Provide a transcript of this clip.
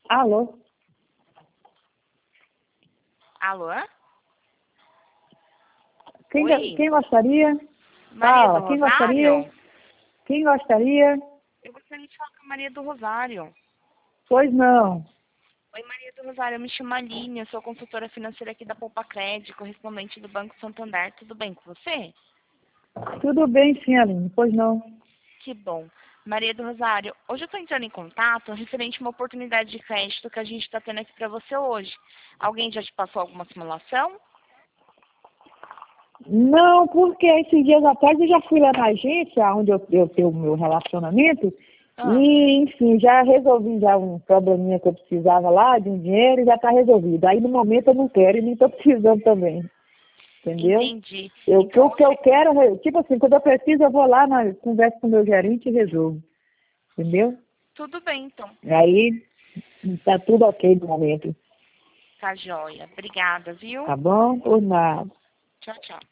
Alô? Alô? Quem gostaria? Maria Fala, do quem gostaria? Rosário? Quem gostaria? Eu gostaria de falar com a Maria do Rosário. Pois não. Oi, Maria do Rosário, eu me chamo Aline, eu sou consultora financeira aqui da Poupa Crédito, correspondente do Banco Santander. Tudo bem com você? Tudo bem, sim, Aline. Pois não. Que bom. Maria do Rosário, hoje eu estou entrando em contato referente a uma oportunidade de crédito que a gente está tendo aqui para você hoje. Alguém já te passou alguma simulação? Não, porque esses dias atrás eu já fui lá na agência, onde eu tenho o meu relacionamento, Ah, e, enfim, já resolvi já um probleminha que eu precisava lá, de um dinheiro, e já está resolvido. Aí, no momento, eu não quero e nem estou precisando também. Entendeu? entendi. O que Então, eu quero, tipo assim, quando eu preciso, eu vou lá, converso com o meu gerente e resolvo. Entendeu? tudo bem, então. Aí, tá tudo ok no momento. Tá joia. Obrigada, viu? Tá bom? Por nada. Tchau, tchau.